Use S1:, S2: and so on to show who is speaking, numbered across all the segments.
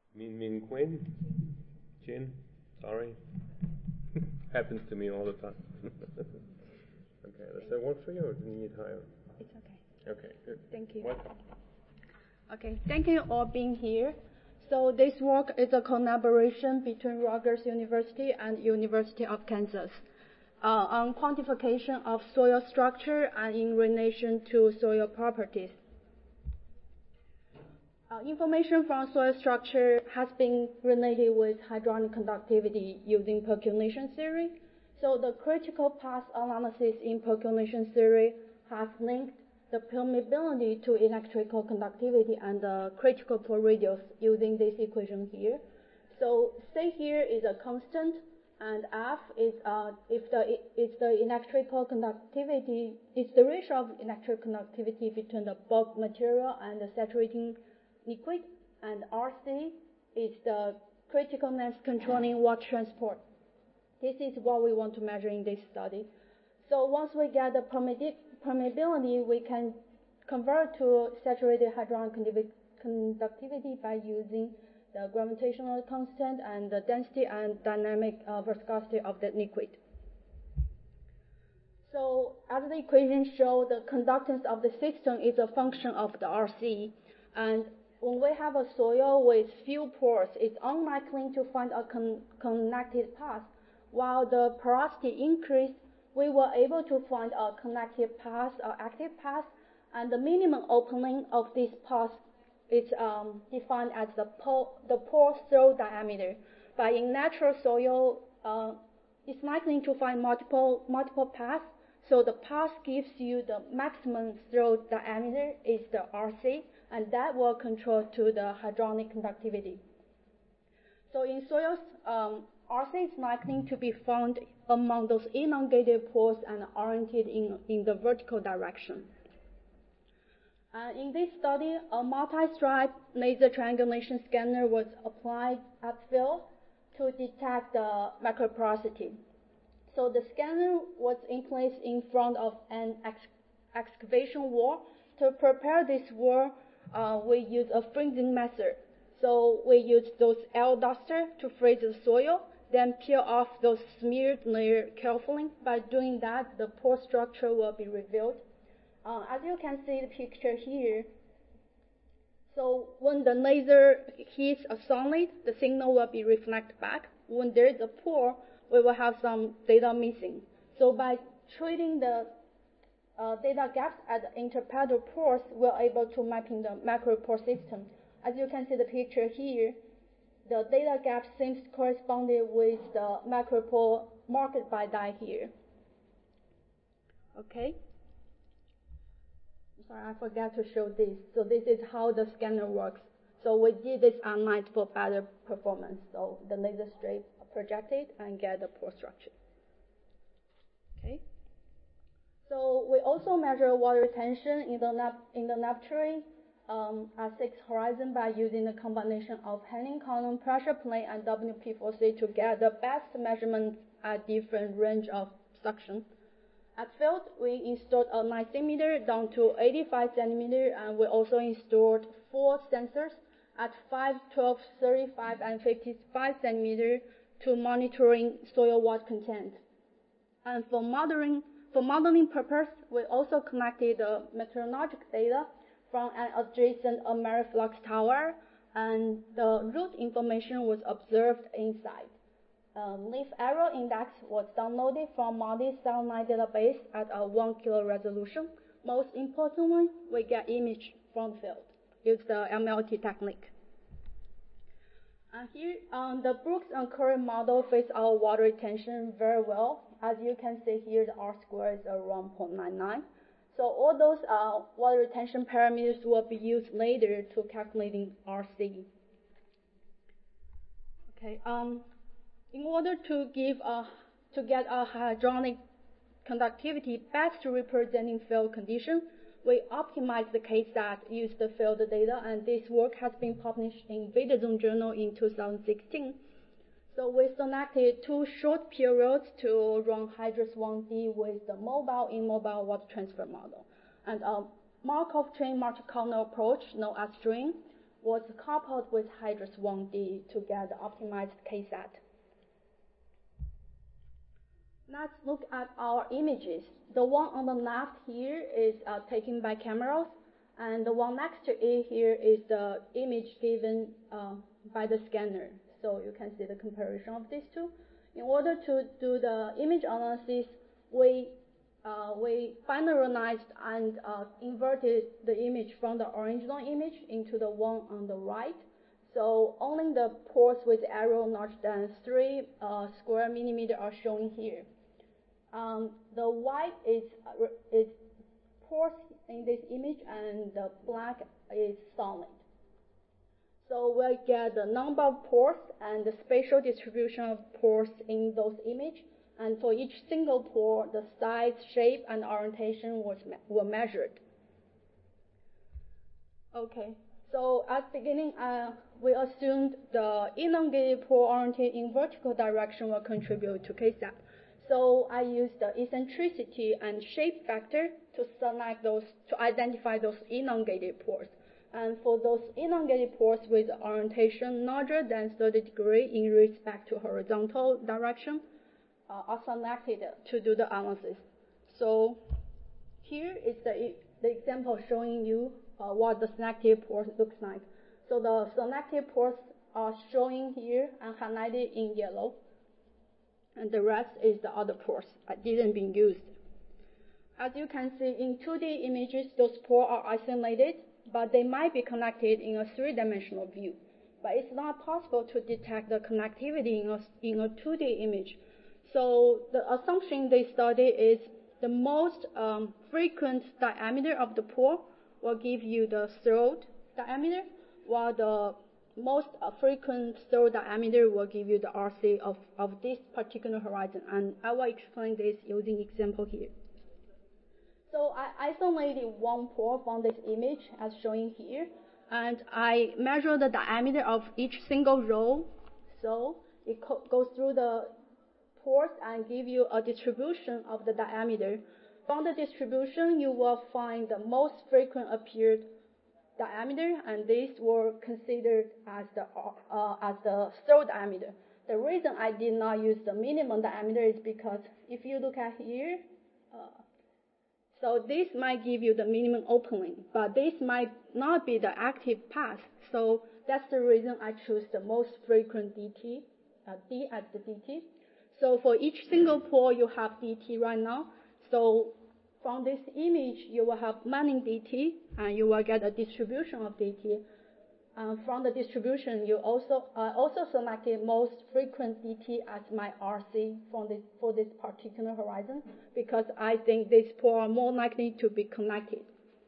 S1: Min Quinn? Jin? Sorry. Happens to me all the time. Okay, does that work for you or do you need higher?
S2: It's okay.
S1: Okay, good.
S2: Thank you.
S1: Welcome.
S2: Okay, thank you all being here. So this work is a collaboration between Rutgers University and University of Kansas on quantification of soil structure and in relation to soil properties. Information from soil structure has been related with hydronic conductivity using percolation theory. So the critical path analysis in percolation theory has linked the permeability to electrical conductivity and the critical pore radius using this equation here. So C here is a constant, and F is it's the electrical conductivity. It's the ratio of electrical conductivity between the bulk material and the saturating liquid, and RC is the criticalness controlling water transport. This is what we want to measure in this study. So once we get the permeability, we can convert to saturated hydronic conductivity by using the gravitational constant and the density and dynamic viscosity of the liquid. So as the equation shows, the conductance of the system is a function of the RC, and when we have a soil with few pores, it's unlikely to find a connected path. While the porosity increased, we were able to find a connected path, or active path, and the minimum opening of this path is defined as the pore through diameter. But in natural soil, it's likely to find multiple paths, so the path gives you the maximum through diameter is the RC, and that will control to the hydronic conductivity. So in soils, RC is likely to be found among those elongated pores and oriented in the vertical direction. In this study, a multi-stripe laser triangulation scanner was applied at field to detect the macroporosity. So the scanner was in place in front of an excavation wall. To prepare this wall, we use a freezing method. So we use those L duster to freeze the soil, then peel off those smeared layers carefully. By doing that, the pore structure will be revealed. As you can see the picture here, so when the laser hits a solid, the signal will be reflected back. When there is a pore, we will have some data missing. So by treating the data gaps at the interpetal pores, we're able to mapping the macropore system. As you can see the picture here, the data gap seems corresponded with the macropore marked by dye here. Okay. Sorry, I forgot to show this. So this is how the scanner works. So we did this online for better performance. So the laser straight projected and get the pore structure. Okay. So we also measure water retention in the laboratory at 6 horizon by using the combination of hanging column, pressure plate, and WP4C to get the best measurement at different range of suction. At field, we installed a 9 centimeter down to 85 centimeter, and we also installed 4 sensors at 5, 12, 35, and 55 centimeter to monitoring soil water content. And for modeling purpose, we also collected the meteorologic data from an adjacent Ameriflux tower, and the route information was observed inside. Leaf error index was downloaded from MADIS satellite database at a 1 kilo resolution. Most importantly, we get image from field. Use the MLT technique. And here, the Brooks and Curry model fits our water retention very well. As you can see here, the R square is around 0.99. So all those water retention parameters will be used later to calculating RC. Okay. In order to get a hydronic conductivity best representing field condition, we optimized the KSAT, used the field data, and this work has been published in Vidazone Journal in 2016. So we selected 2 short periods to run Hydrus 1D with the mobile-immobile water transfer model. And a Markov chain multi-columnar approach, known as STRING, was coupled with Hydrus 1D to get the optimized KSAT. Let's look at our images. The one on the left here is taken by cameras, and the one next to it here is the image given by the scanner. So you can see the comparison of these two. In order to do the image analysis, we binarized and inverted the image from the original image into the one on the right. So only the pores with arrow larger than 3 square millimeter are shown here. The white is pores in this image, and the black is solid. So we get the number of pores and the spatial distribution of pores in those images. And for each single pore, the size, shape, and orientation were measured. Okay, so at the beginning, we assumed the elongated pore oriented in vertical direction will contribute to KSAT. So I used the eccentricity and shape factor to select those, to identify those elongated pores. And for those elongated pores with orientation larger than 30 degrees in respect to horizontal direction, are selected to do the analysis. So here is the example showing you what the selected pores looks like. So the selected pores are showing here and highlighted in yellow, and the rest is the other pores that didn't be used. As you can see in 2D images, those pores are isolated, but they might be connected in a 3-dimensional view. But it's not possible to detect the connectivity in a 2D image. So the assumption they studied is the most frequent diameter of the pore will give you the throat diameter, while the most frequent throat diameter will give you the RC of this particular horizon. And I will explain this using example here. So I isolated one pore from this image as shown here, and I measure the diameter of each single row. So it goes through the pores and give you a distribution of the diameter. From the distribution, you will find the most frequent appeared diameter, and these were considered as the throat diameter. The reason I did not use the minimum diameter is because if you look at here, so this might give you the minimum opening, but this might not be the active path. So that's the reason I choose the most frequent DT, D as the DT. So for each single pore, you have DT right now. So from this image, you will have many DT, and you will get a distribution of DT. From the distribution, you also selected most frequent DT as my RC for this particular horizon, because I think these pores are more likely to be connected.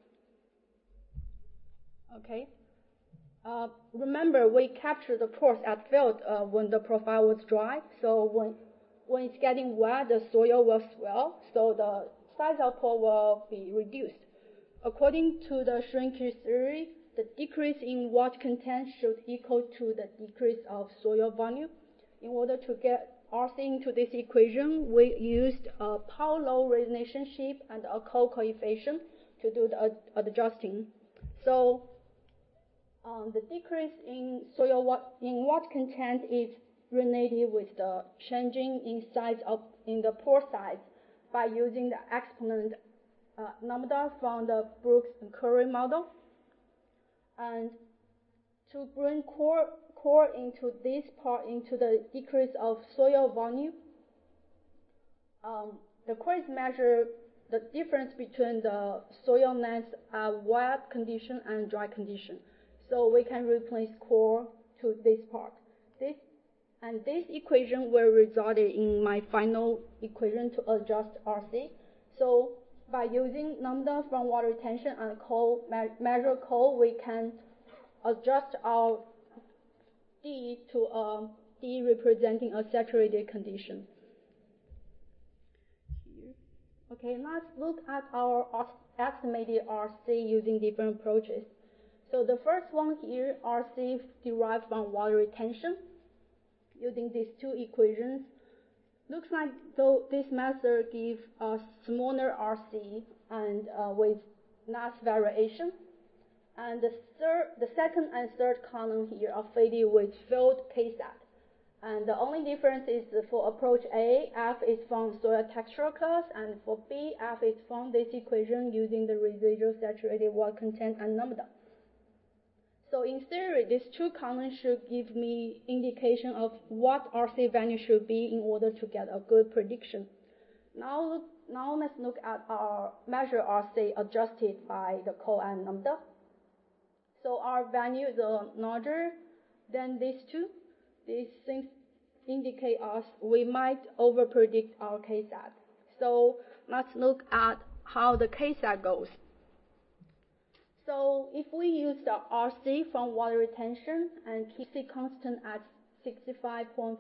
S2: Okay. Remember, we captured the pores at field when the profile was dry. So when it's getting wet, the soil will swell, so the size of pore will be reduced. According to the shrinkage theory, the decrease in water content should equal to the decrease of soil volume. In order to get RC into this equation, we used a power law relationship and a coefficient to do the adjusting. So the decrease in water content is related with the changing in size in the pore size by using the exponent lambda from the Brooks and Curry model. And to bring core into this part, into the decrease of soil volume, the core measure the difference between the soil length at wet condition and dry condition. So we can replace core to this part. This equation will result in my final equation to adjust RC. So by using lambda from water retention and measure coal, we can adjust our D to a D representing a saturated condition. Here. Okay, let's look at our estimated RC using different approaches. So the first one here, RC derived from water retention using these two equations. Looks like though this method gives a smaller RC and with less variation. And the second and third column here are fitted with filled KSAT. And the only difference is for approach A, F is from soil texture class, and for B, F is from this equation using the residual saturated water content and lambda. So in theory, these two columns should give me indication of what RC value should be in order to get a good prediction. Now let's look at our measure RC adjusted by the co and lambda. So our values are larger than these two. These things indicate us we might overpredict our KSAT. So let's look at how the KSAT goes. So if we use the RC from water retention and keep C constant at 65.5,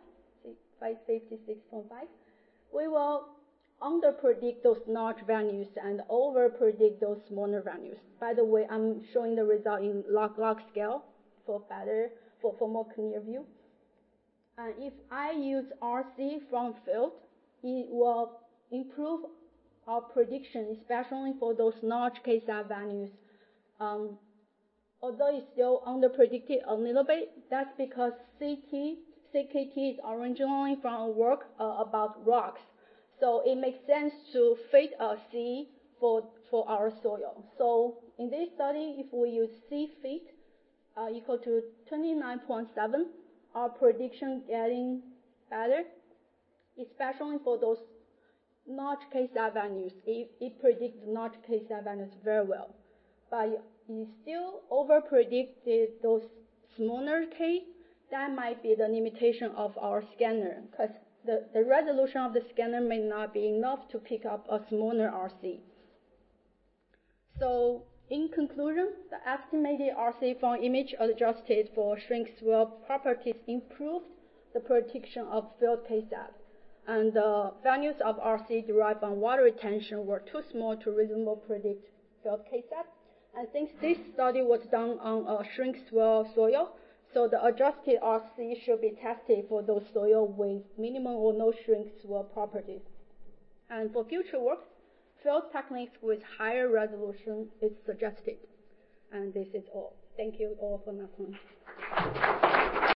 S2: 56.5, we will underpredict those large values and overpredict those smaller values. By the way, I'm showing the result in log scale for more clear view. And if I use RC from field, it will improve our prediction, especially for those large KSAT values. Although it's still underpredicted a little bit, that's because CKT is originally from work about rocks. So it makes sense to fit a C for our soil. So in this study, if we use C fit equal to 29.7, our prediction getting better, especially for those large KSAT values. It predicts large KSAT values very well. But you still overpredicted those smaller K. That might be the limitation of our scanner, because the resolution of the scanner may not be enough to pick up a smaller RC. So in conclusion, the estimated RC from image adjusted for shrink swell properties improved the prediction of field KSAT. And the values of RC derived from water retention were too small to reasonably predict field KSAT. And since this study was done on a shrink swell soil, so the adjusted RC should be tested for those soil with minimum or no shrink swell properties. And for future work, field techniques with higher resolution is suggested. And this is all. Thank you all for listening.